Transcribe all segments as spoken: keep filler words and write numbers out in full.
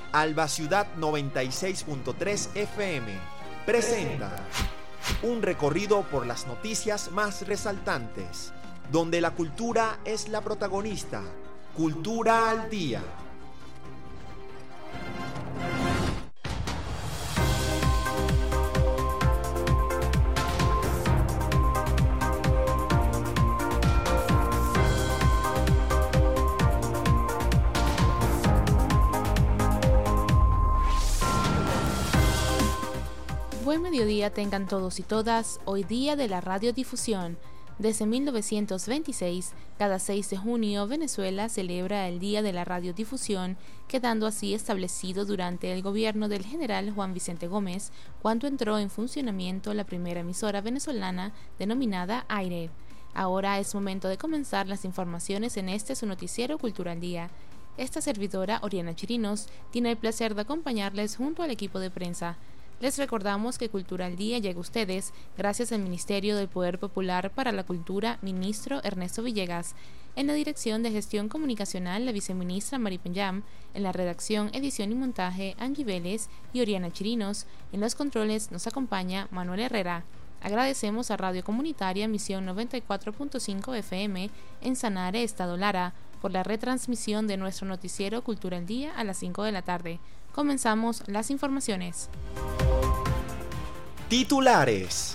Alba Ciudad noventa y seis punto tres F M presenta un recorrido por las noticias más resaltantes, donde la cultura es la protagonista. Cultura al Día. Buen mediodía tengan todos y todas, hoy día de la radiodifusión. Desde mil novecientos veintiséis, cada seis de junio, Venezuela celebra el Día de la Radiodifusión, quedando así establecido durante el gobierno del general Juan Vicente Gómez, cuando entró en funcionamiento la primera emisora venezolana denominada Aire. Ahora es momento de comenzar las informaciones en este su noticiero Cultura al Día. Esta servidora, Oriana Chirinos, tiene el placer de acompañarles junto al equipo de prensa. Les recordamos que Cultura al Día llega a ustedes gracias al Ministerio del Poder Popular para la Cultura, ministro Ernesto Villegas. En la Dirección de Gestión Comunicacional, la viceministra Mari Penyam. En la redacción, edición y montaje, Angie Vélez y Oriana Chirinos. En los controles nos acompaña Manuel Herrera. Agradecemos a Radio Comunitaria Misión noventa y cuatro punto cinco F M en Sanare, Estado Lara, por la retransmisión de nuestro noticiero Cultura al Día a las cinco de la tarde. Comenzamos las informaciones. Titulares.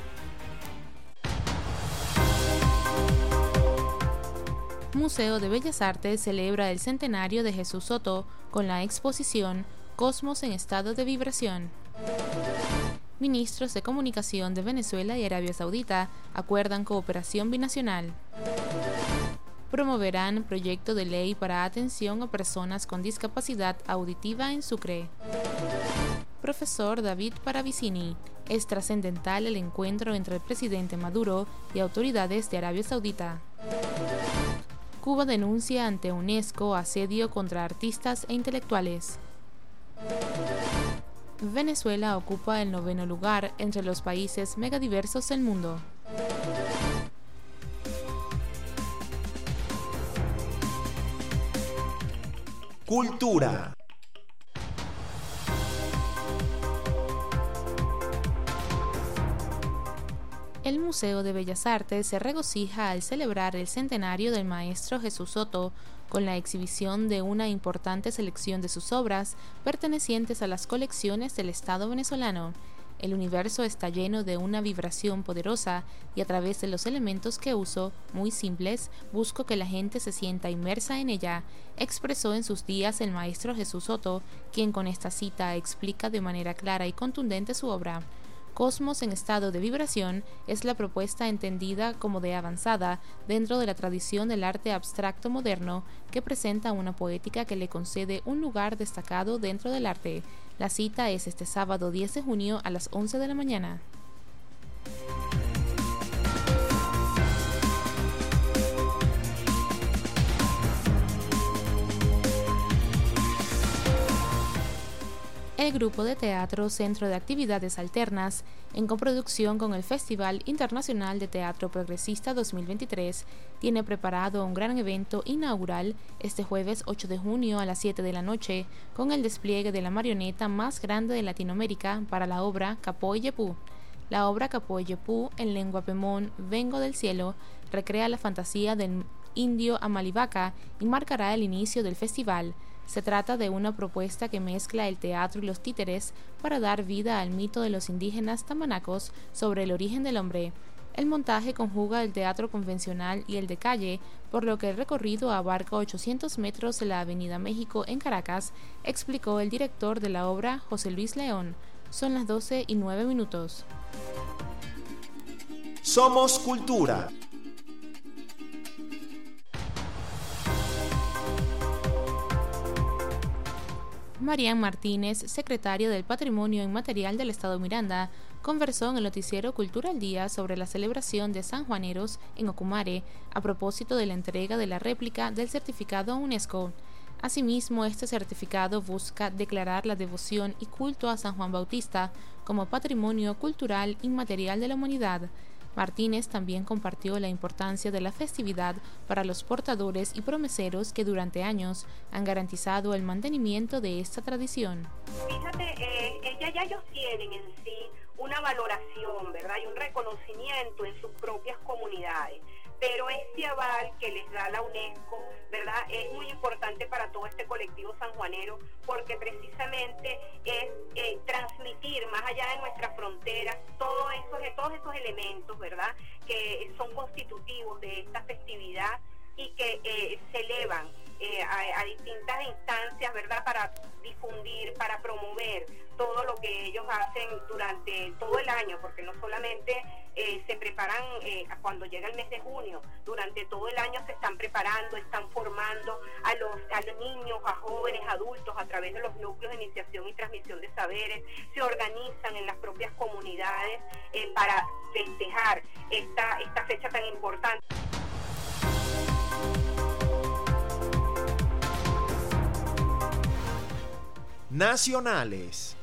Museo de Bellas Artes celebra el centenario de Jesús Soto con la exposición Cosmos en estado de vibración. Ministros de Comunicación de Venezuela y Arabia Saudita acuerdan cooperación binacional. Promoverán proyecto de ley para atención a personas con discapacidad auditiva en Sucre. Profesor David Paravicini. Es trascendental el encuentro entre el presidente Maduro y autoridades de Arabia Saudita. Cuba denuncia ante UNESCO asedio contra artistas e intelectuales. Venezuela ocupa el noveno lugar entre los países megadiversos del mundo. Cultura. El Museo de Bellas Artes se regocija al celebrar el centenario del maestro Jesús Soto con la exhibición de una importante selección de sus obras pertenecientes a las colecciones del Estado venezolano. El universo está lleno de una vibración poderosa y a través de los elementos que uso, muy simples, busco que la gente se sienta inmersa en ella, expresó en sus días el maestro Jesús Soto, quien con esta cita explica de manera clara y contundente su obra. Cosmos en estado de vibración es la propuesta entendida como de avanzada dentro de la tradición del arte abstracto moderno que presenta una poética que le concede un lugar destacado dentro del arte. La cita es este sábado diez de junio a las once de la mañana. El grupo de teatro Centro de Actividades Alternas, en coproducción con el Festival Internacional de Teatro Progresista dos mil veintitrés, tiene preparado un gran evento inaugural este jueves ocho de junio a las siete de la noche, con el despliegue de la marioneta más grande de Latinoamérica para la obra Capoy Yepú. La obra Capoy Yepú, en lengua pemón, Vengo del Cielo, recrea la fantasía del indio Amalivaca y marcará el inicio del festival. Se trata de una propuesta que mezcla el teatro y los títeres para dar vida al mito de los indígenas tamanacos sobre el origen del hombre. El montaje conjuga el teatro convencional y el de calle, por lo que el recorrido abarca ochocientos metros de la Avenida México en Caracas, explicó el director de la obra, José Luis León. Son las doce y nueve minutos. Somos Cultura. Marian Martínez, secretaria del Patrimonio Inmaterial del Estado Miranda, conversó en el noticiero Cultura al Día sobre la celebración de San Juaneros en Ocumare a propósito de la entrega de la réplica del certificado UNESCO. Asimismo, este certificado busca declarar la devoción y culto a San Juan Bautista como patrimonio cultural inmaterial de la humanidad. Martínez también compartió la importancia de la festividad para los portadores y promeseros que durante años han garantizado el mantenimiento de esta tradición. Fíjate, eh, ella ya ellos tienen en sí una valoración, ¿verdad? Y un reconocimiento en sus propias comunidades. Pero este aval que les da la UNESCO, ¿verdad?, es muy importante para todo este colectivo sanjuanero, porque precisamente es eh, transmitir más allá de nuestras fronteras todos esos, todos esos elementos, ¿verdad?, que son constitutivos de esta festividad y que eh, se elevan eh, a, a distintas instancias, ¿verdad?, para difundir, para promover todo lo que ellos hacen durante todo el año, porque no solamente eh, se preparan eh, cuando llega el mes de junio, durante todo el año se están preparando, están formando a los, a los niños, a jóvenes, adultos, a través de los núcleos de iniciación y transmisión de saberes, se organizan en las propias comunidades eh, para festejar esta, esta fecha tan importante. Nacionales.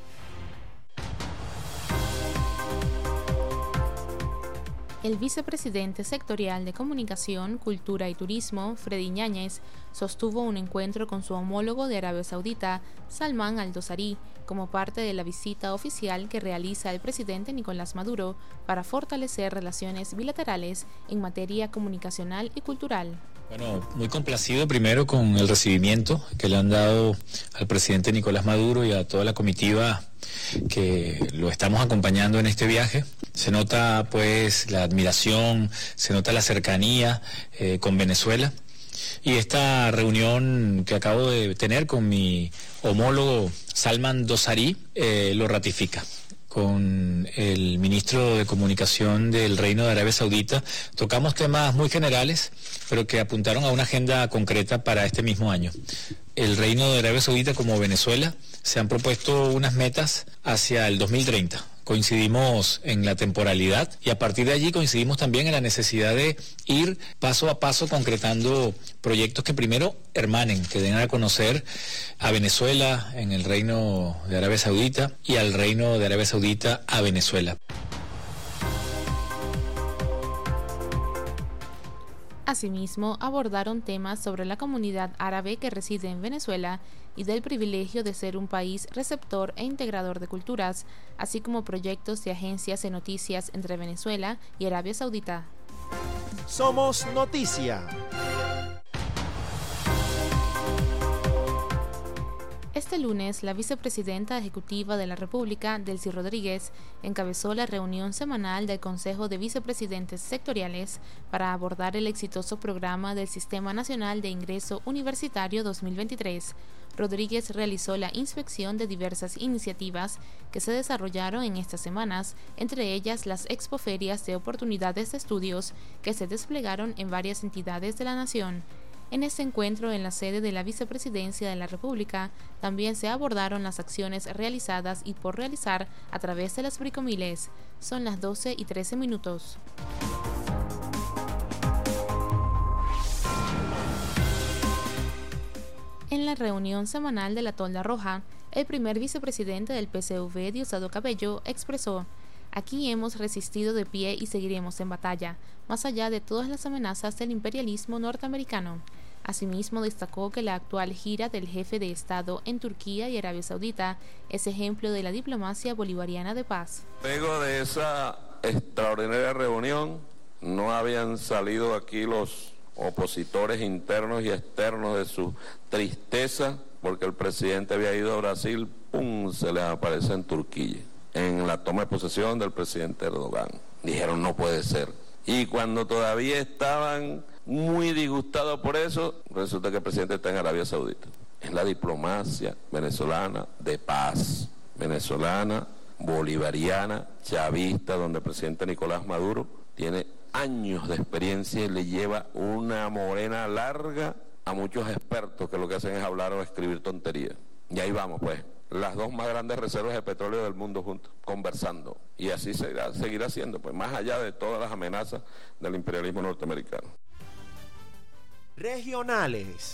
El vicepresidente sectorial de Comunicación, Cultura y Turismo, Freddy Ñáñez, sostuvo un encuentro con su homólogo de Arabia Saudita, Salman al-Dosari, como parte de la visita oficial que realiza el presidente Nicolás Maduro para fortalecer relaciones bilaterales en materia comunicacional y cultural. Bueno, muy complacido primero con el recibimiento que le han dado al presidente Nicolás Maduro y a toda la comitiva que lo estamos acompañando en este viaje. Se nota pues la admiración, se nota la cercanía eh, con Venezuela, y esta reunión que acabo de tener con mi homólogo Salman Dosari eh, lo ratifica. Con el ministro de Comunicación del Reino de Arabia Saudita tocamos temas muy generales, pero que apuntaron a una agenda concreta para este mismo año. El Reino de Arabia Saudita, como Venezuela, se han propuesto unas metas hacia el dos mil treinta. Coincidimos en la temporalidad y a partir de allí coincidimos también en la necesidad de ir paso a paso concretando proyectos que primero hermanen, que den a conocer a Venezuela en el Reino de Arabia Saudita y al Reino de Arabia Saudita a Venezuela. Asimismo, abordaron temas sobre la comunidad árabe que reside en Venezuela y del privilegio de ser un país receptor e integrador de culturas, así como proyectos de agencias de noticias entre Venezuela y Arabia Saudita. Somos Noticia. Este lunes, la vicepresidenta ejecutiva de la República, Delcy Rodríguez, encabezó la reunión semanal del Consejo de Vicepresidentes Sectoriales para abordar el exitoso programa del Sistema Nacional de Ingreso Universitario dos mil veintitrés. Rodríguez realizó la inspección de diversas iniciativas que se desarrollaron en estas semanas, entre ellas las expoferias de oportunidades de estudios que se desplegaron en varias entidades de la nación. En este encuentro en la sede de la Vicepresidencia de la República también se abordaron las acciones realizadas y por realizar a través de las Bricomiles. Son las doce y trece minutos. En la reunión semanal de la Tolda Roja, el primer vicepresidente del P C V, Diosdado Cabello, expresó: "Aquí hemos resistido de pie y seguiremos en batalla, más allá de todas las amenazas del imperialismo norteamericano". Asimismo, destacó que la actual gira del jefe de Estado en Turquía y Arabia Saudita es ejemplo de la diplomacia bolivariana de paz. Luego de esa extraordinaria reunión, no habían salido aquí los opositores internos y externos de su tristeza porque el presidente había ido a Brasil, ¡pum!, se les aparece en Turquía, en la toma de posesión del presidente Erdogan. Dijeron, no puede ser. Y cuando todavía estaban muy disgustados por eso, resulta que el presidente está en Arabia Saudita. Es la diplomacia venezolana de paz, venezolana, bolivariana, chavista, donde el presidente Nicolás Maduro tiene años de experiencia y le lleva una morena larga a muchos expertos que lo que hacen es hablar o escribir tonterías. Y ahí vamos, pues, las dos más grandes reservas de petróleo del mundo juntos, conversando. Y así seguirá, seguirá siendo, pues, más allá de todas las amenazas del imperialismo norteamericano. Regionales.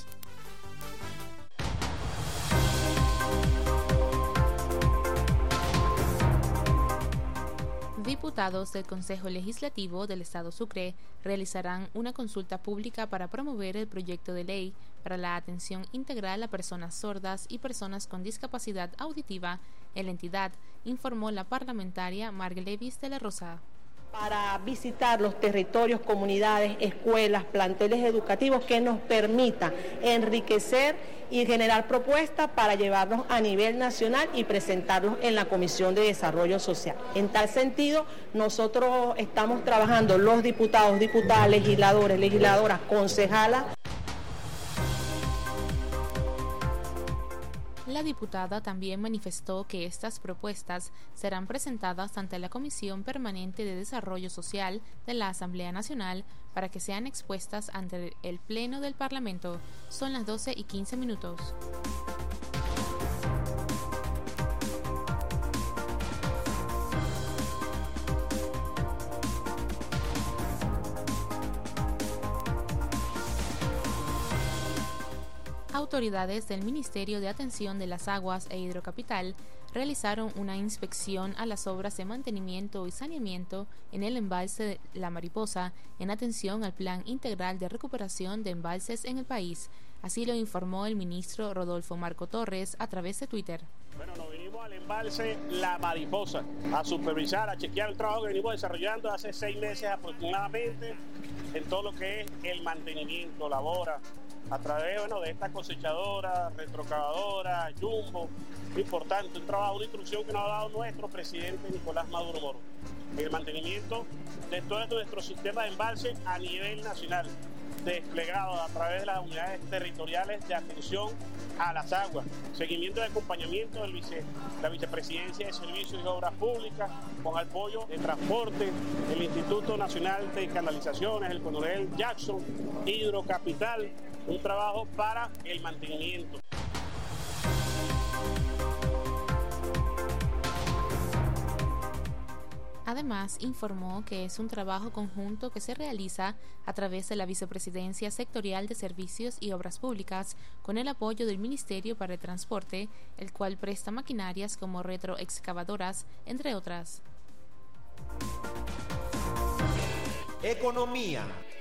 Diputados Diputados del Consejo Legislativo del Estado Sucre realizarán una consulta pública para promover el proyecto de ley para la atención integral a personas sordas y personas con discapacidad auditiva en la entidad, informó la parlamentaria Marglevis de la Rosa. Para visitar los territorios, comunidades, escuelas, planteles educativos que nos permitan enriquecer y generar propuestas para llevarlos a nivel nacional y presentarlos en la Comisión de Desarrollo Social. En tal sentido, nosotros estamos trabajando, los diputados, diputadas, legisladores, legisladoras, concejalas. La diputada también manifestó que estas propuestas serán presentadas ante la Comisión Permanente de Desarrollo Social de la Asamblea Nacional para que sean expuestas ante el Pleno del Parlamento. Son las doce y quince minutos. Autoridades del Ministerio de Atención de las Aguas e Hidrocapital realizaron una inspección a las obras de mantenimiento y saneamiento en el embalse de La Mariposa en atención al Plan Integral de Recuperación de Embalses en el país. Así lo informó el ministro Rodolfo Marco Torres a través de Twitter. Bueno, nos vinimos al embalse La Mariposa a supervisar, a chequear el trabajo que venimos desarrollando hace seis meses aproximadamente en todo lo que es el mantenimiento, labora, a través bueno, de esta cosechadora, retrocavadora, Jumbo, muy importante, un trabajo, una instrucción que nos ha dado nuestro presidente Nicolás Maduro Moro, el mantenimiento de todo nuestro sistema de embalse a nivel nacional, desplegado a través de las unidades territoriales de atención a las aguas, seguimiento y acompañamiento del vice, la Vicepresidencia de Servicios y Obras Públicas, con apoyo de transporte, el Instituto Nacional de Canalizaciones, el Coronel Jackson, Hidrocapital, un trabajo para el mantenimiento. Además, informó que es un trabajo conjunto que se realiza a través de la Vicepresidencia Sectorial de Servicios y Obras Públicas con el apoyo del Ministerio para el Transporte, el cual presta maquinarias como retroexcavadoras, entre otras. Economía.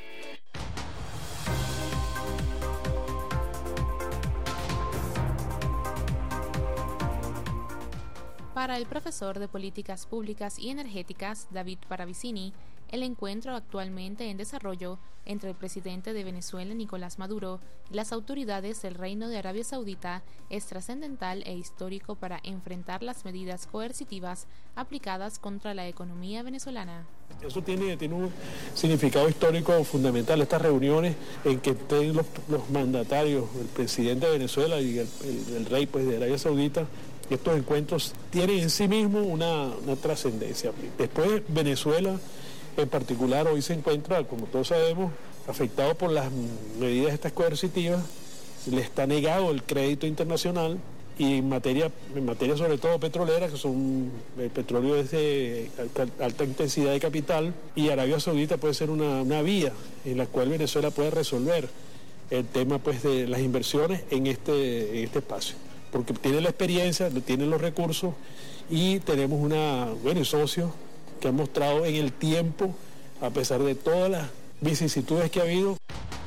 Para el profesor de Políticas Públicas y Energéticas, David Paravicini, el encuentro actualmente en desarrollo entre el presidente de Venezuela, Nicolás Maduro, y las autoridades del Reino de Arabia Saudita es trascendental e histórico para enfrentar las medidas coercitivas aplicadas contra la economía venezolana. Eso tiene, tiene un significado histórico fundamental, estas reuniones en que estén los, los mandatarios, el presidente de Venezuela y el, el, el rey pues, de Arabia Saudita. Estos encuentros tienen en sí mismos una, una trascendencia. Después Venezuela en particular hoy se encuentra, como todos sabemos, afectado por las medidas estas coercitivas, le está negado el crédito internacional y en materia, en materia sobre todo petrolera, que son el petróleo es de alta, alta intensidad de capital, y Arabia Saudita puede ser una, una vía en la cual Venezuela puede resolver el tema pues, de las inversiones en este, en este espacio. Porque tiene la experiencia, tiene los recursos y tenemos una buenos socios que han mostrado en el tiempo, a pesar de todas las vicisitudes que ha habido.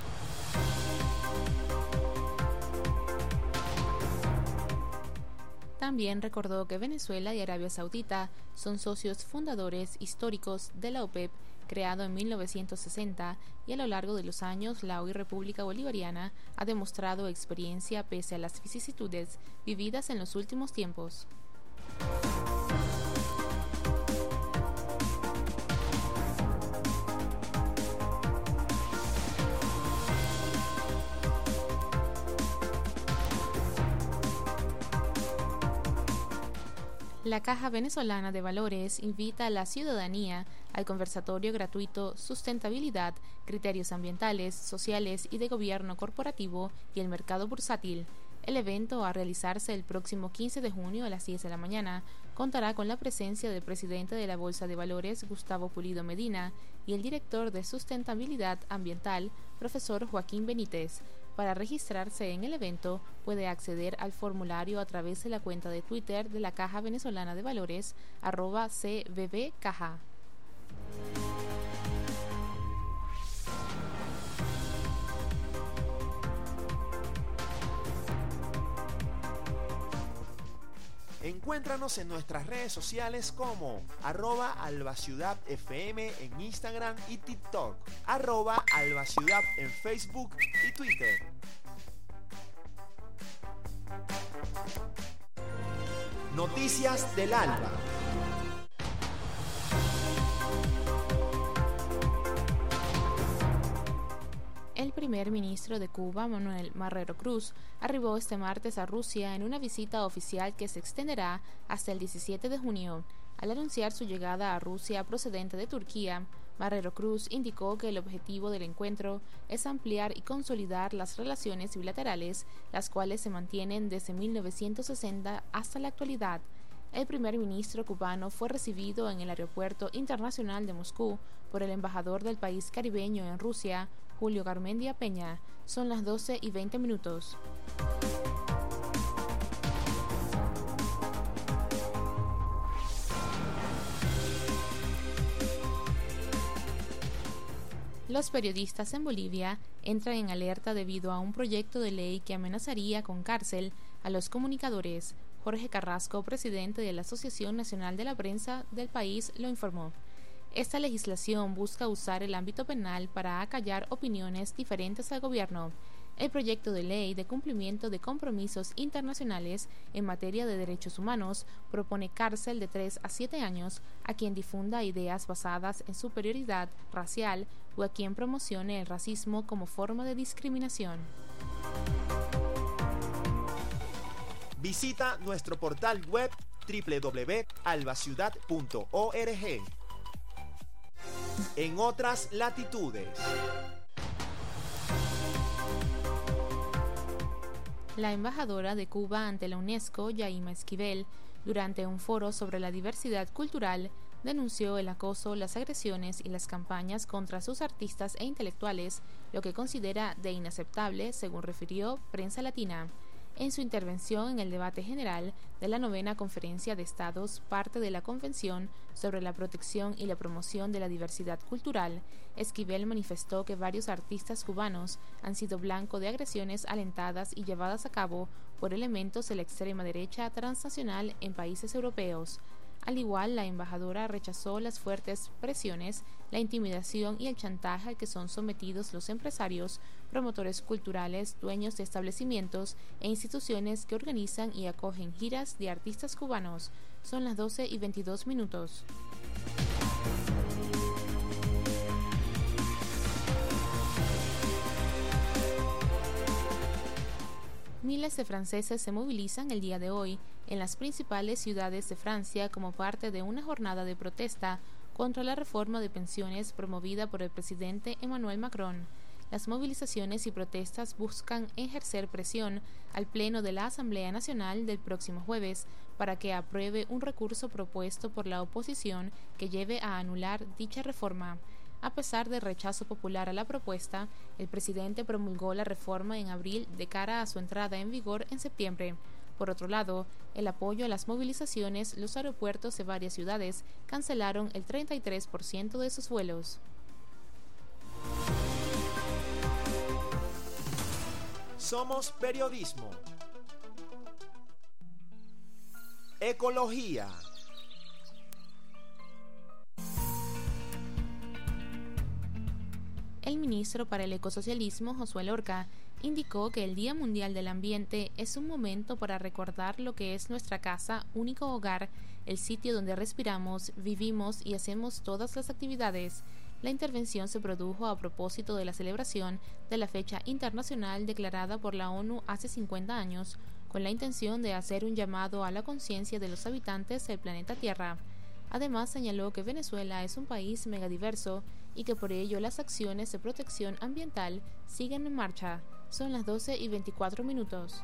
También recordó que Venezuela y Arabia Saudita son socios fundadores históricos de la OPEP, creado en mil novecientos sesenta, y a lo largo de los años la hoy República Bolivariana ha demostrado experiencia pese a las vicisitudes vividas en los últimos tiempos. La Caja Venezolana de Valores invita a la ciudadanía al conversatorio gratuito Sustentabilidad, Criterios Ambientales, Sociales y de Gobierno Corporativo y el Mercado Bursátil. El evento, a realizarse el próximo quince de junio a las diez de la mañana, contará con la presencia del presidente de la Bolsa de Valores, Gustavo Pulido Medina, y el director de Sustentabilidad Ambiental, profesor Joaquín Benítez. Para registrarse en el evento, puede acceder al formulario a través de la cuenta de Twitter de la Caja Venezolana de Valores, arroba C V B Caja. Encuéntranos en nuestras redes sociales como arroba albaciudadfm en Instagram y TikTok, arroba albaciudad en Facebook y Twitter. Noticias del Alba. El primer ministro de Cuba, Manuel Marrero Cruz, arribó este martes a Rusia en una visita oficial que se extenderá hasta el diecisiete de junio. Al anunciar su llegada a Rusia procedente de Turquía, Marrero Cruz indicó que el objetivo del encuentro es ampliar y consolidar las relaciones bilaterales, las cuales se mantienen desde mil novecientos sesenta hasta la actualidad. El primer ministro cubano fue recibido en el Aeropuerto Internacional de Moscú por el embajador del país caribeño en Rusia, Julio Garmendia Peña. Son las doce y veinte minutos. Los periodistas en Bolivia entran en alerta debido a un proyecto de ley que amenazaría con cárcel a los comunicadores. Jorge Carrasco, presidente de la Asociación Nacional de la Prensa del país, lo informó. Esta legislación busca usar el ámbito penal para acallar opiniones diferentes al gobierno. El proyecto de ley de cumplimiento de compromisos internacionales en materia de derechos humanos propone cárcel de tres a siete años a quien difunda ideas basadas en superioridad racial o a quien promocione el racismo como forma de discriminación. Visita nuestro portal web doble u doble u doble u punto albaciudad punto org. En otras latitudes. La embajadora de Cuba ante la UNESCO, Yaima Esquivel, durante un foro sobre la diversidad cultural, denunció el acoso, las agresiones y las campañas contra sus artistas e intelectuales, lo que considera de inaceptable, según refirió Prensa Latina. En su intervención en el debate general de la novena Conferencia de Estados, parte de la Convención sobre la Protección y la Promoción de la Diversidad Cultural, Esquivel manifestó que varios artistas cubanos han sido blanco de agresiones alentadas y llevadas a cabo por elementos de la extrema derecha transnacional en países europeos. Al igual, la embajadora rechazó las fuertes presiones, la intimidación y el chantaje al que son sometidos los empresarios, promotores culturales, dueños de establecimientos e instituciones que organizan y acogen giras de artistas cubanos. Son las doce y veintidós minutos. Miles de franceses se movilizan el día de hoy en las principales ciudades de Francia como parte de una jornada de protesta contra la reforma de pensiones promovida por el presidente Emmanuel Macron. Las movilizaciones y protestas buscan ejercer presión al Pleno de la Asamblea Nacional del próximo jueves para que apruebe un recurso propuesto por la oposición que lleve a anular dicha reforma. A pesar del rechazo popular a la propuesta, el presidente promulgó la reforma en abril de cara a su entrada en vigor en septiembre. Por otro lado, el apoyo a las movilizaciones, los aeropuertos de varias ciudades cancelaron el treinta y tres por ciento de sus vuelos. Somos periodismo. Ecología. El ministro para el Ecosocialismo, Josué Lorca, indicó que el Día Mundial del Ambiente es un momento para recordar lo que es nuestra casa, único hogar, el sitio donde respiramos, vivimos y hacemos todas las actividades. La intervención se produjo a propósito de la celebración de la fecha internacional declarada por la ONU hace cincuenta años, con la intención de hacer un llamado a la conciencia de los habitantes del planeta Tierra. Además, señaló que Venezuela es un país megadiverso y que por ello las acciones de protección ambiental siguen en marcha. Son las doce y veinticuatro minutos.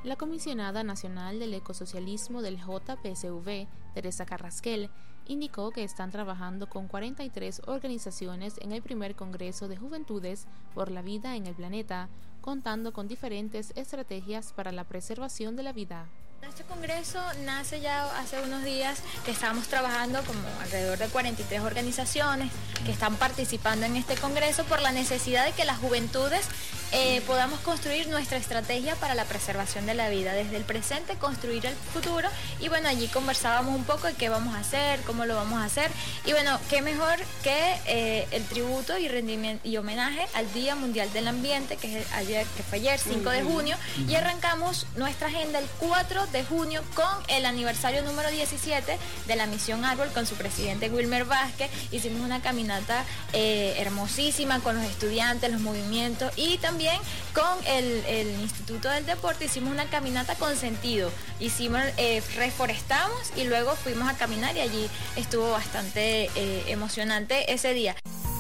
La comisionada nacional del ecosocialismo del J P S V, Teresa Carrasquel, indicó que están trabajando con cuarenta y tres organizaciones en el primer Congreso de Juventudes por la Vida en el Planeta, contando con diferentes estrategias para la preservación de la vida. Este congreso nace ya hace unos días que estamos trabajando como alrededor de cuarenta y tres organizaciones que están participando en este congreso por la necesidad de que las juventudes eh, podamos construir nuestra estrategia para la preservación de la vida, desde el presente construir el futuro. Y bueno, allí conversábamos un poco de qué vamos a hacer, cómo lo vamos a hacer, y bueno, qué mejor que eh, el tributo y rendimiento y homenaje al Día Mundial del Ambiente, que es ayer, que fue ayer, cinco de junio, y arrancamos nuestra agenda el cuatro de junio con el aniversario número diecisiete de la Misión Árbol con su presidente Wilmer Vázquez. Hicimos una caminata eh, hermosísima con los estudiantes, los movimientos, y también con el, el Instituto del Deporte hicimos una caminata con sentido. Hicimos, eh, reforestamos y luego fuimos a caminar y allí estuvo bastante eh, emocionante ese día.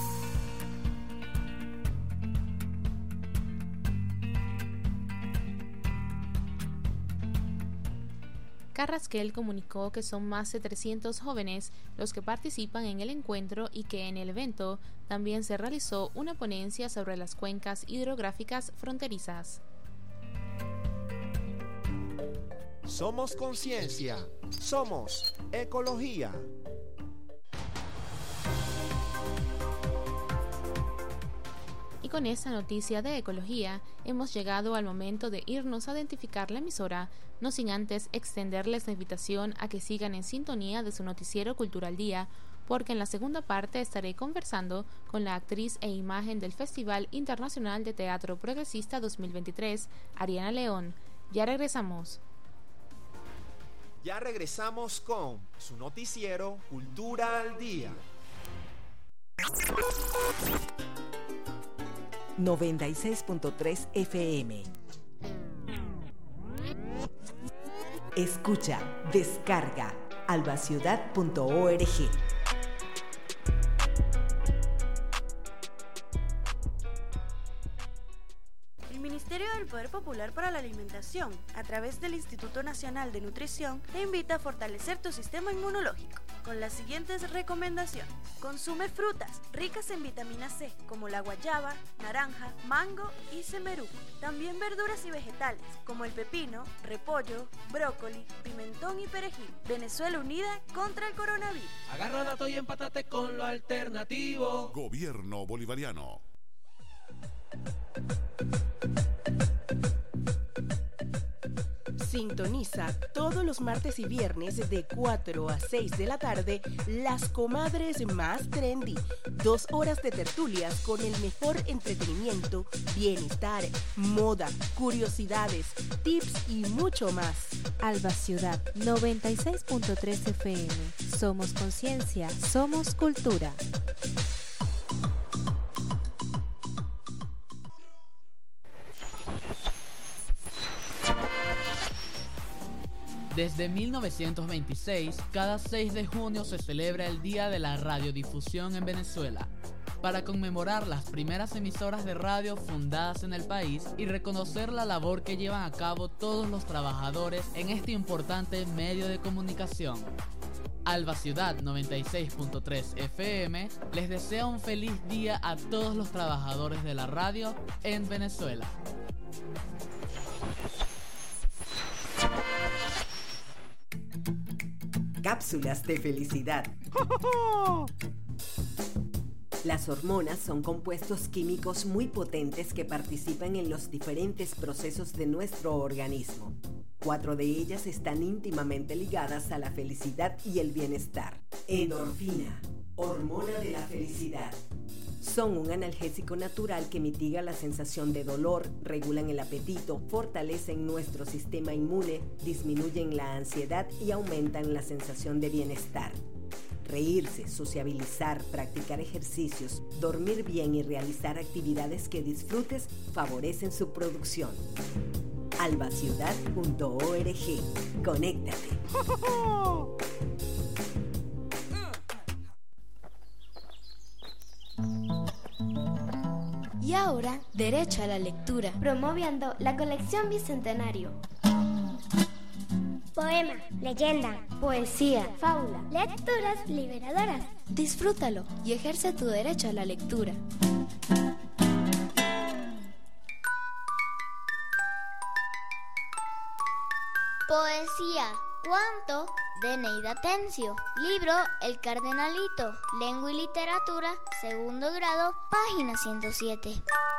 Carrasquel comunicó que son más de trescientos jóvenes los que participan en el encuentro y que en el evento también se realizó una ponencia sobre las cuencas hidrográficas fronterizas. Somos conciencia, somos ecología. Y con esta noticia de ecología, hemos llegado al momento de irnos a identificar la emisora, no sin antes extenderles la invitación a que sigan en sintonía de su noticiero Cultural Día, porque en la segunda parte estaré conversando con la actriz e imagen del Festival Internacional de Teatro Progresista dos mil veintitrés, Ariana León. Ya regresamos. Ya regresamos con su noticiero Cultura al Día. noventa y seis punto tres F M. Escucha, descarga albaciudad punto org. El Ministerio del Poder Popular para la Alimentación, a través del Instituto Nacional de Nutrición, te invita a fortalecer tu sistema inmunológico con las siguientes recomendaciones. Consume frutas ricas en vitamina C, como la guayaba, naranja, mango y semerú. También verduras y vegetales, como el pepino, repollo, brócoli, pimentón y perejil. Venezuela unida contra el coronavirus. Agarra dato y empátate con lo alternativo. Gobierno bolivariano. Sintoniza todos los martes y viernes de cuatro a seis de la tarde Las Comadres Más Trendy. Dos horas de tertulias con el mejor entretenimiento, bienestar, moda, curiosidades, tips y mucho más. Alba Ciudad noventa y seis punto tres F M. Somos conciencia, somos cultura. Desde mil novecientos veintiséis, cada seis de junio se celebra el Día de la Radiodifusión en Venezuela, para conmemorar las primeras emisoras de radio fundadas en el país y reconocer la labor que llevan a cabo todos los trabajadores en este importante medio de comunicación. Alba Ciudad noventa y seis punto tres F M les desea un feliz día a todos los trabajadores de la radio en Venezuela. Cápsulas de felicidad. Las hormonas son compuestos químicos muy potentes que participan en los diferentes procesos de nuestro organismo. Cuatro de ellas están íntimamente ligadas a la felicidad y el bienestar. Endorfina, hormona de la felicidad. Son un analgésico natural que mitiga la sensación de dolor, regulan el apetito, fortalecen nuestro sistema inmune, disminuyen la ansiedad y aumentan la sensación de bienestar. Reírse, sociabilizar, practicar ejercicios, dormir bien y realizar actividades que disfrutes favorecen su producción. albaciudad punto org. Conéctate. Y ahora, derecho a la lectura, promoviendo la colección Bicentenario. poema, leyenda, poesía, fábula, lecturas liberadoras. Disfrútalo y ejerce tu derecho a la lectura. Poesía, cuento de Neida Tencio. Libro El Cardenalito, Lengua y Literatura, segundo grado, página ciento siete.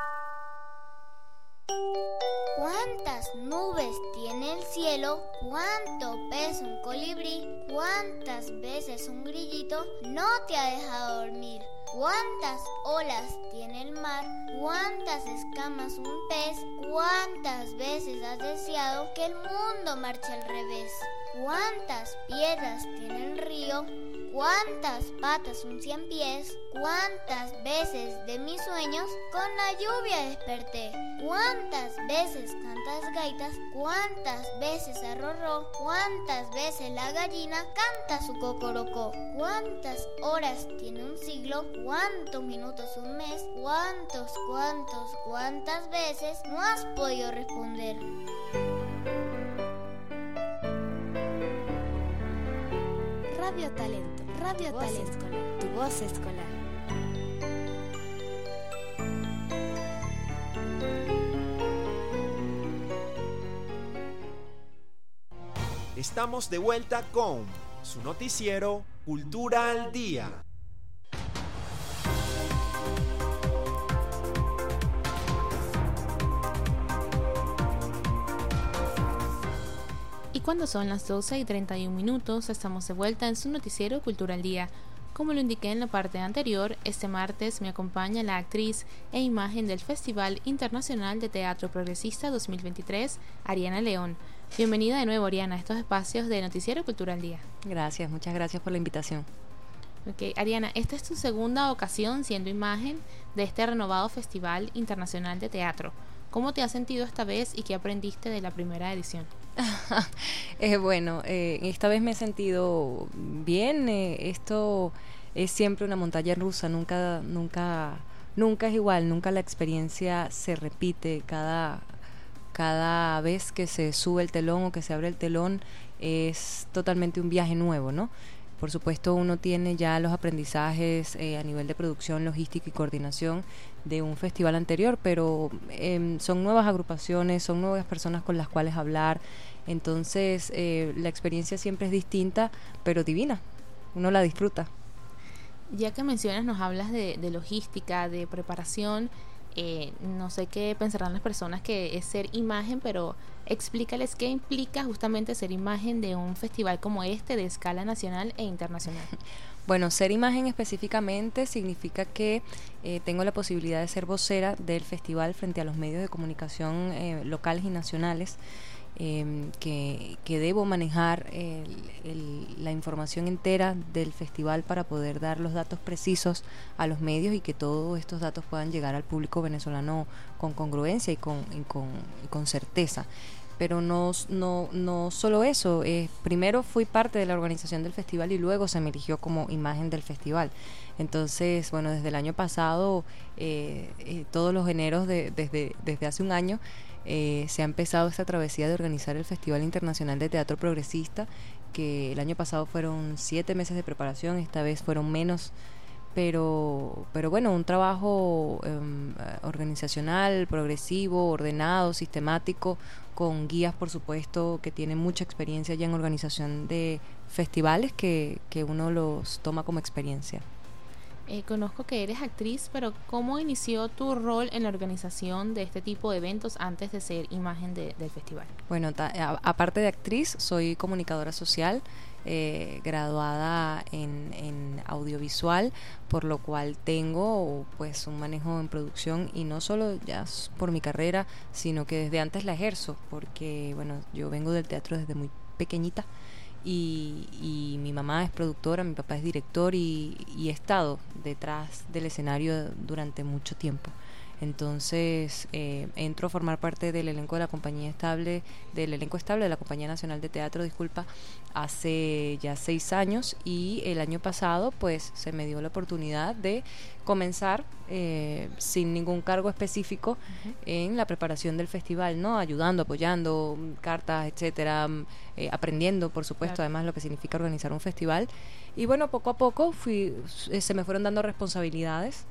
¿Cuántas nubes tiene el cielo? ¿Cuánto pesa un colibrí? ¿Cuántas veces un grillito no te ha dejado dormir? ¿Cuántas olas tiene el mar? ¿Cuántas escamas un pez? ¿Cuántas veces has deseado que el mundo marche al revés? ¿Cuántas piedras tiene el río? ¿Cuántas patas un cien pies? ¿Cuántas veces de mis sueños con la lluvia desperté? ¿Cuántas veces cantas gaitas? ¿Cuántas veces arrorró? ¿Cuántas veces la gallina canta su cocorocó? ¿Cuántas horas tiene un siglo? ¿Cuántos minutos un mes? ¿Cuántos, cuántos, cuántas veces no has podido responder? Radio Talento, Radio Tu voz Talento, escolar. tu voz escolar. Estamos de vuelta con su noticiero Cultura al Día. Y cuando son las doce y treinta y un minutos, estamos de vuelta en su noticiero Cultura al Día. Como lo indiqué en la parte anterior, este martes me acompaña la actriz e imagen del Festival Internacional de Teatro Progresista dos mil veintitrés, Ariana León. Bienvenida de nuevo, Ariana, a estos espacios de Noticiero Cultura al Día. Gracias, muchas gracias por la invitación. Ok, Ariana, esta es tu segunda ocasión siendo imagen de este renovado Festival Internacional de Teatro. ¿Cómo te has sentido esta vez y qué aprendiste de la primera edición? eh, bueno, eh, esta vez me he sentido bien. Eh, esto es siempre una montaña rusa, nunca, nunca, nunca es igual, nunca la experiencia se repite. Cada, cada vez que se sube el telón o que se abre el telón es totalmente un viaje nuevo, ¿no? Por supuesto, uno tiene ya los aprendizajes eh, a nivel de producción, logística y coordinación de un festival anterior, pero eh, son nuevas agrupaciones, son nuevas personas con las cuales hablar, entonces eh, la experiencia siempre es distinta, pero divina, uno la disfruta. Ya que mencionas, nos hablas de, de logística, de preparación, eh, no sé qué pensarán las personas que es ser imagen, pero explícales qué implica justamente ser imagen de un festival como este de escala nacional e internacional. Bueno, ser imagen específicamente significa que eh, tengo la posibilidad de ser vocera del festival frente a los medios de comunicación eh, locales y nacionales, eh, que, que debo manejar el, el, la información entera del festival para poder dar los datos precisos a los medios y que todos estos datos puedan llegar al público venezolano con congruencia y con, y con, y con certeza. Pero no, no, no solo eso, eh, primero fui parte de la organización del festival y luego se me eligió como imagen del festival. Entonces, bueno, desde el año pasado, eh, eh, todos los eneros, de, desde, desde hace un año, eh, se ha empezado esta travesía de organizar el Festival Internacional de Teatro Progresista, que el año pasado fueron siete meses de preparación, esta vez fueron menos. Pero, pero bueno, un trabajo eh, organizacional, progresivo, ordenado, sistemático, con guías, por supuesto, que tienen mucha experiencia ya en organización de festivales, que, que uno los toma como experiencia. Eh, conozco que eres actriz, pero ¿cómo inició tu rol en la organización de este tipo de eventos antes de ser imagen de, del festival? Bueno, ta, a, aparte de actriz, soy comunicadora social, eh, graduada en, en audiovisual, por lo cual tengo pues un manejo en producción, y no solo ya por mi carrera, sino que desde antes la ejerzo, porque bueno, yo vengo del teatro desde muy pequeñita. Y, y mi mamá es productora, mi papá es director, y, y he estado detrás del escenario durante mucho tiempo. Entonces eh, entro a formar parte del elenco de la compañía estable, del elenco estable de la Compañía Nacional de Teatro, disculpa, hace ya seis años, y el año pasado pues se me dio la oportunidad de comenzar eh, sin ningún cargo específico uh-huh. en la preparación del festival, ¿no? Ayudando, apoyando, cartas, etcétera, eh, aprendiendo, por supuesto, claro. además lo que significa organizar un festival. Y bueno, poco a poco fui, eh, se me fueron dando responsabilidades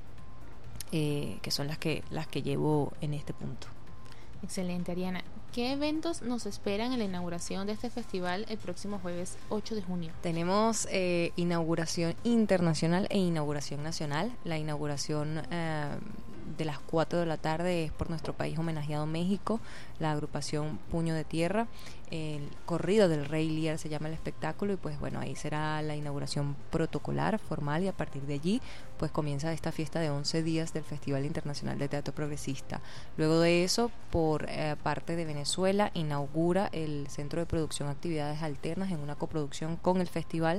eh, que son las que las que llevo en este punto. Excelente, Ariana. ¿Qué eventos nos esperan en la inauguración de este festival el próximo jueves ocho de junio? Tenemos eh, inauguración internacional e inauguración nacional. La inauguración eh, de las cuatro de la tarde es por nuestro país homenajeado México, la agrupación Puño de Tierra. El corrido del Rey Lear se llama el espectáculo, y pues bueno, ahí será la inauguración protocolar, formal, y a partir de allí pues comienza esta fiesta de once días del Festival Internacional de Teatro Progresista. Luego de eso, por eh, parte de Venezuela, inaugura el Centro de Producción Actividades Alternas en una coproducción con el festival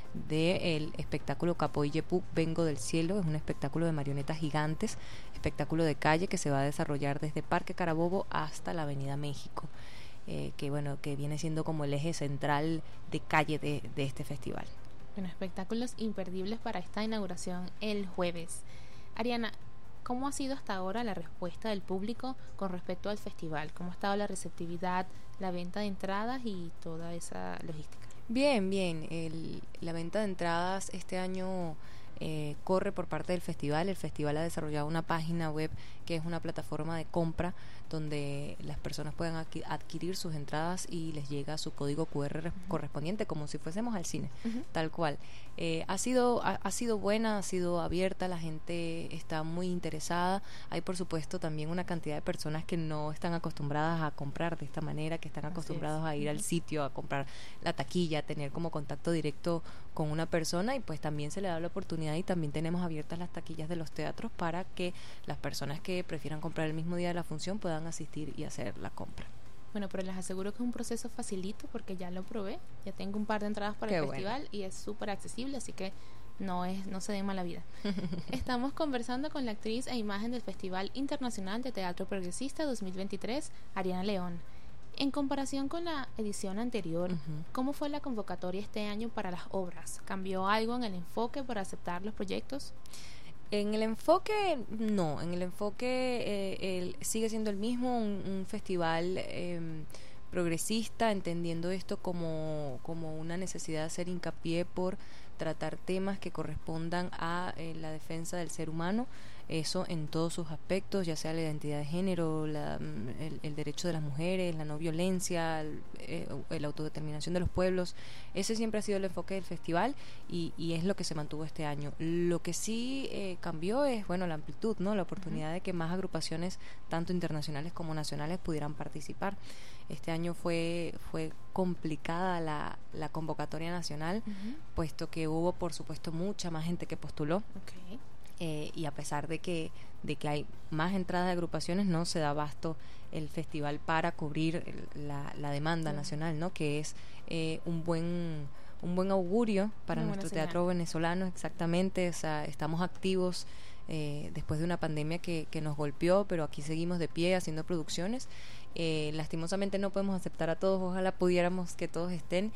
del espectáculo Capoy Yepú, Vengo del Cielo. Es un espectáculo de marionetas gigantes, espectáculo de calle que se va a desarrollar desde Parque Carabobo hasta la Avenida México, eh, que bueno, que viene siendo como el eje central de calle de, de este festival. Bueno, espectáculos imperdibles para esta inauguración el jueves. Ariana, ¿cómo ha sido hasta ahora la respuesta del público con respecto al festival? ¿Cómo ha estado la receptividad, la venta de entradas y toda esa logística? Bien, bien. El, la venta de entradas este año eh, corre por parte del festival. El festival ha desarrollado una página web que es una plataforma de compra donde las personas pueden adquirir sus entradas y les llega su código cu erre uh-huh. correspondiente, como si fuésemos al cine, uh-huh. tal cual. Eh, ha sido ha, ha sido buena, ha sido abierta, la gente está muy interesada. Hay por supuesto también una cantidad de personas que no están acostumbradas a comprar de esta manera, que están acostumbrados a ir uh-huh. al sitio, a comprar la taquilla, a tener como contacto directo con una persona, y pues también se le da la oportunidad, y también tenemos abiertas las taquillas de los teatros para que las personas que prefieran comprar el mismo día de la función puedan asistir y hacer la compra. Bueno, pero les aseguro que es un proceso facilito porque ya lo probé, ya tengo un par de entradas para Qué el bueno. festival y es súper accesible, así que no es no se den mala vida. Estamos conversando con la actriz e imagen del Festival Internacional de Teatro Progresista dos mil veintitrés, Ariana León. En comparación con la edición anterior, uh-huh. ¿cómo fue la convocatoria este año para las obras? ¿Cambió algo en el enfoque para aceptar los proyectos? En el enfoque, no, en el enfoque eh, el, sigue siendo el mismo, un, un festival eh, progresista, entendiendo esto como, como una necesidad de hacer hincapié por tratar temas que correspondan a eh, la defensa del ser humano, eso en todos sus aspectos, ya sea la identidad de género, la, el, el derecho de las mujeres, la no violencia, el, eh, la autodeterminación de los pueblos. Ese siempre ha sido el enfoque del festival y, y es lo que se mantuvo este año. Lo que sí eh, cambió es, bueno, la amplitud, ¿no? La oportunidad uh-huh. de que más agrupaciones, tanto internacionales como nacionales, pudieran participar. Este año fue fue complicada la, la convocatoria nacional, uh-huh. puesto que hubo, por supuesto, mucha más gente que postuló. Okay. Eh, y a pesar de que de que hay más entradas de agrupaciones, no se da abasto el festival para cubrir el, la, la demanda uh-huh. nacional, ¿no? Que es eh, un buen un buen augurio para Muy nuestro teatro señal. venezolano, exactamente. O sea, estamos activos eh, después de una pandemia que, que nos golpeó, pero aquí seguimos de pie haciendo producciones. Eh, lastimosamente no podemos aceptar a todos, ojalá pudiéramos que todos estén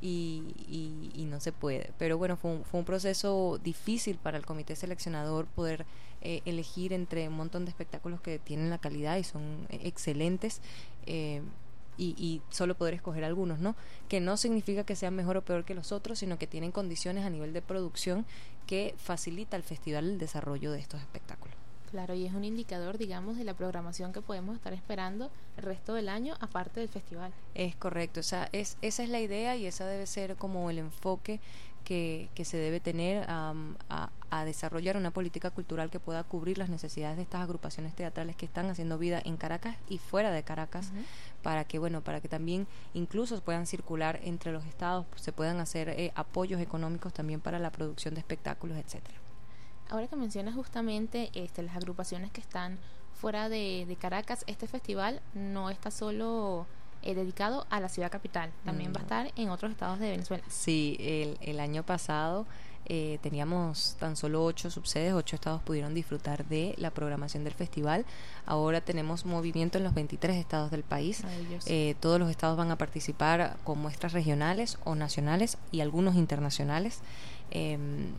y, y, y no se puede, pero bueno, fue un, fue un proceso difícil para el comité seleccionador poder eh, elegir entre un montón de espectáculos que tienen la calidad y son excelentes, eh, y, y solo poder escoger algunos, ¿no? Que no significa que sean mejor o peor que los otros, sino que tienen condiciones a nivel de producción que facilita al festival el desarrollo de estos espectáculos. Claro, y es un indicador, digamos, de la programación que podemos estar esperando el resto del año, aparte del festival. Es correcto, o sea, es, esa es la idea y esa debe ser como el enfoque que, que se debe tener um, a, a desarrollar una política cultural que pueda cubrir las necesidades de estas agrupaciones teatrales que están haciendo vida en Caracas y fuera de Caracas, uh-huh. para que, bueno, para que también incluso puedan circular entre los estados, se puedan hacer eh, apoyos económicos también para la producción de espectáculos, etcétera. Ahora que mencionas justamente este, las agrupaciones que están fuera de, de Caracas, este festival no está solo eh, dedicado a la ciudad capital, también mm. va a estar en otros estados de Venezuela. Sí, el, el año pasado eh, teníamos tan solo ocho subsedes, ocho estados pudieron disfrutar de la programación del festival. Ahora tenemos movimiento en los veintitrés estados del país. Eh, todos los estados van a participar con muestras regionales o nacionales y algunos internacionales. Eh,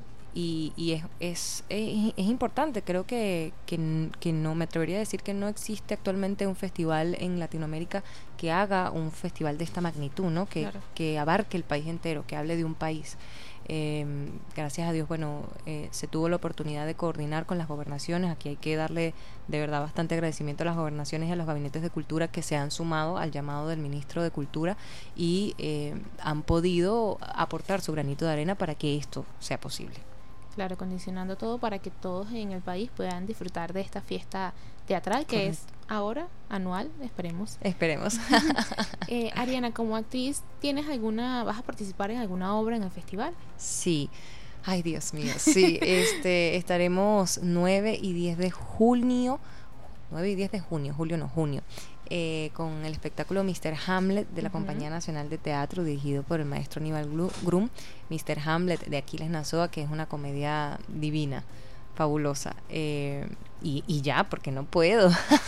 y y es, es, es, es importante, creo que, que, que no me atrevería a decir que no existe actualmente un festival en Latinoamérica que haga un festival de esta magnitud, ¿no? Que, claro. que abarque el país entero, que hable de un país. Eh, gracias a Dios, bueno, eh, se tuvo la oportunidad de coordinar con las gobernaciones. Aquí hay que darle de verdad bastante agradecimiento a las gobernaciones y a los gabinetes de cultura que se han sumado al llamado del ministro de Cultura y eh, han podido aportar su granito de arena para que esto sea posible. Claro, condicionando todo para que todos en el país puedan disfrutar de esta fiesta teatral que Correcto. Es ahora anual, esperemos. Esperemos. eh, Ariana, como actriz, ¿tienes alguna, vas a participar en alguna obra en el festival? Sí. Ay, Dios mío, sí. este estaremos nueve y diez de junio, nueve y diez de junio, julio no, junio. Eh, con el espectáculo míster Hamlet de la uh-huh. Compañía Nacional de Teatro, dirigido por el maestro Aníbal Grum. míster Hamlet de Aquiles Nazoa, que es una comedia divina, fabulosa. Eh, y, y ya, porque no puedo.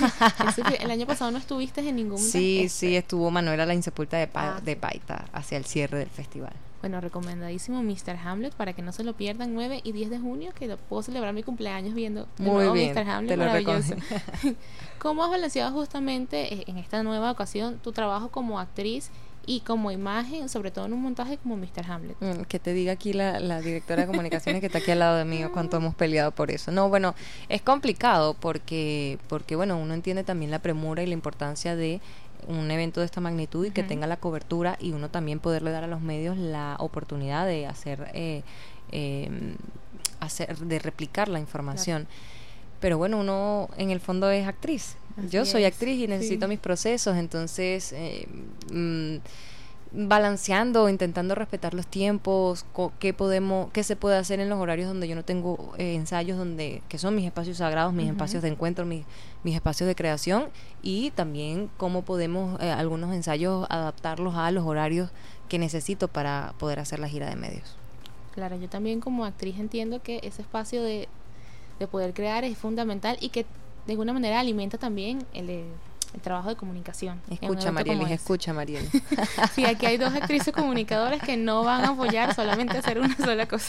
El año pasado no estuviste en ningún... Sí, este. sí, estuvo Manuela la Insepulta de, pa- ah. de Paita hacia el cierre del festival. Bueno, recomendadísimo míster Hamlet para que no se lo pierdan, nueve y diez de junio, que lo puedo celebrar mi cumpleaños viendo de Muy nuevo bien, míster Hamlet, te lo maravilloso. ¿Cómo has balanceado justamente en esta nueva ocasión tu trabajo como actriz y como imagen, sobre todo en un montaje como míster Hamlet? Mm, que te diga aquí la, la directora de comunicaciones que está aquí al lado de mí, cuánto hemos peleado por eso. No, bueno, es complicado porque, porque bueno, uno entiende también la premura y la importancia de un evento de esta magnitud y uh-huh. que tenga la cobertura y uno también poderle dar a los medios la oportunidad de hacer, eh, eh, hacer de replicar la información. Claro. Pero bueno, uno en el fondo es actriz. Así Yo soy es. actriz y necesito sí. mis procesos, entonces eh, mmm, balanceando, intentando respetar los tiempos, co- qué podemos, qué se puede hacer en los horarios donde yo no tengo eh, ensayos, donde que son mis espacios sagrados, mis uh-huh. espacios de encuentro, mis, mis espacios de creación, y también cómo podemos eh, algunos ensayos adaptarlos a los horarios que necesito para poder hacer la gira de medios. Claro, yo también como actriz entiendo que ese espacio de, de poder crear es fundamental y que de alguna manera alimenta también el, el trabajo de comunicación. Escucha, Marielis, escucha, Marielis. Sí, aquí hay dos actrices comunicadoras que no van a apoyar solamente hacer una sola cosa.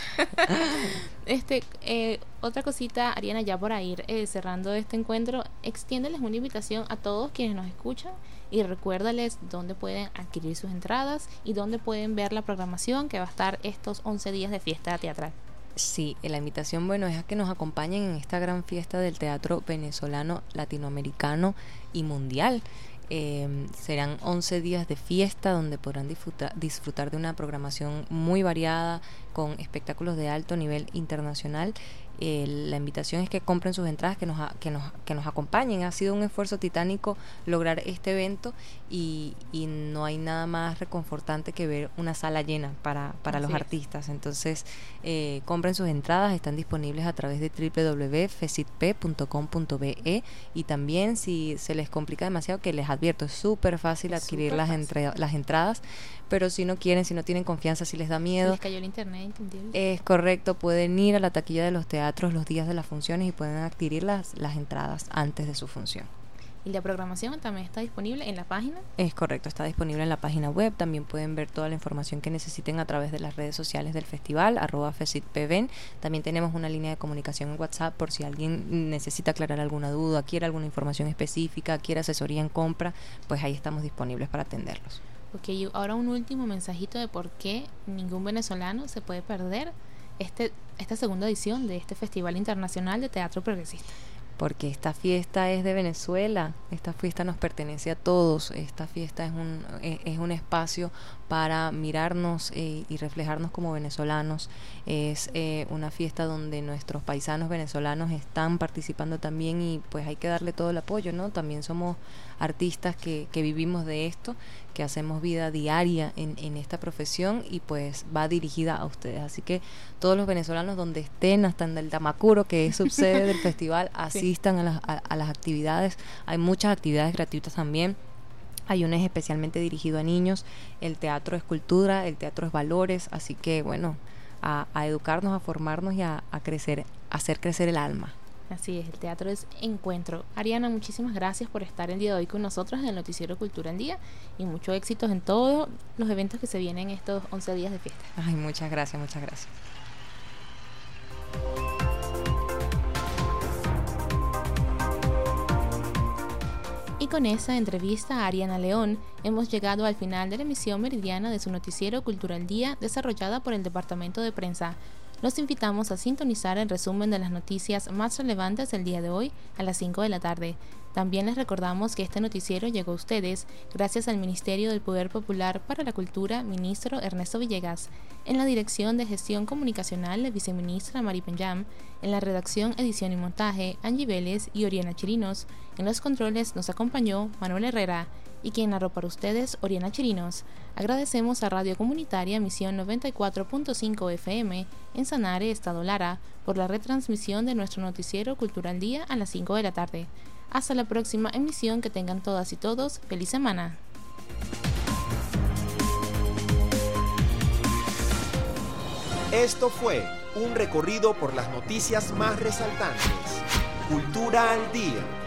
este eh, Otra cosita, Ariana, ya por ir eh, cerrando este encuentro, extiéndeles una invitación a todos quienes nos escuchan y recuérdales dónde pueden adquirir sus entradas y dónde pueden ver la programación que va a estar estos once días de fiesta teatral. Sí, la invitación, bueno, es a que nos acompañen en esta gran fiesta del teatro venezolano, latinoamericano y mundial. Eh, serán once días de fiesta donde podrán disfrutar, disfrutar de una programación muy variada con espectáculos de alto nivel internacional. Eh, la invitación es que compren sus entradas, que nos, a, que nos que nos acompañen. Ha sido un esfuerzo titánico lograr este evento y, y no hay nada más reconfortante que ver una sala llena para, para los es. artistas. Entonces, eh, compren sus entradas, están disponibles a través de doble u doble u doble u punto fesitp punto com punto be y también, si se les complica demasiado, que les advierto, es súper fácil adquirir las, entre, las entradas, pero si no quieren, si no tienen confianza, si les da miedo, les cayó el internet, ¿entendible? Es correcto, pueden ir a la taquilla de los teatros los días de las funciones y pueden adquirir las, las entradas antes de su función. ¿Y la programación también está disponible en la página? Es correcto, está disponible en la página web. También pueden ver toda la información que necesiten a través de las redes sociales del festival, arroba fesitpven. También tenemos una línea de comunicación en WhatsApp por si alguien necesita aclarar alguna duda, quiere alguna información específica, quiere asesoría en compra, pues ahí estamos disponibles para atenderlos. Ok, y ahora un último mensajito de por qué ningún venezolano se puede perder este esta segunda edición de este Festival Internacional de Teatro Progresista. Porque esta fiesta es de Venezuela, esta fiesta nos pertenece a todos, esta fiesta es un, es, es un espacio para mirarnos eh, y reflejarnos como venezolanos, es eh, una fiesta donde nuestros paisanos venezolanos están participando también y pues hay que darle todo el apoyo, ¿no? También somos artistas que, que vivimos de esto, que hacemos vida diaria en, en esta profesión y pues va dirigida a ustedes, así que todos los venezolanos donde estén, hasta en el Tamacuro, que es subsede del festival, asistan sí. a, las, a, a las actividades. Hay muchas actividades gratuitas también. Hay un eje especialmente dirigido a niños. El teatro es cultura, el teatro es valores, así que bueno, a, a educarnos, a formarnos y a, a crecer, a hacer crecer el alma. Así es, el teatro es encuentro. Ariana, muchísimas gracias por estar el día de hoy con nosotros en el Noticiero Cultura al Día y muchos éxitos en todos los eventos que se vienen estos once días de fiesta. Ay, muchas gracias, muchas gracias. Y con esa entrevista a Ariana León, hemos llegado al final de la emisión meridiana de su Noticiero Cultura al Día, desarrollada por el Departamento de Prensa. Los invitamos a sintonizar el resumen de las noticias más relevantes del día de hoy a las cinco de la tarde. También les recordamos que este noticiero llegó a ustedes gracias al Ministerio del Poder Popular para la Cultura, ministro Ernesto Villegas, en la Dirección de Gestión Comunicacional, la viceministra Mari Penyam, en la redacción, edición y montaje, Angie Vélez y Oriana Chirinos. En los controles nos acompañó Manuel Herrera y quien narró para ustedes, Oriana Chirinos. Agradecemos a Radio Comunitaria Misión noventa y cuatro punto cinco F M en Sanare, Estado Lara, por la retransmisión de nuestro Noticiero Cultural Día a las cinco de la tarde. Hasta la próxima emisión, que tengan todas y todos feliz semana. Esto fue un recorrido por las noticias más resaltantes. Cultura al Día.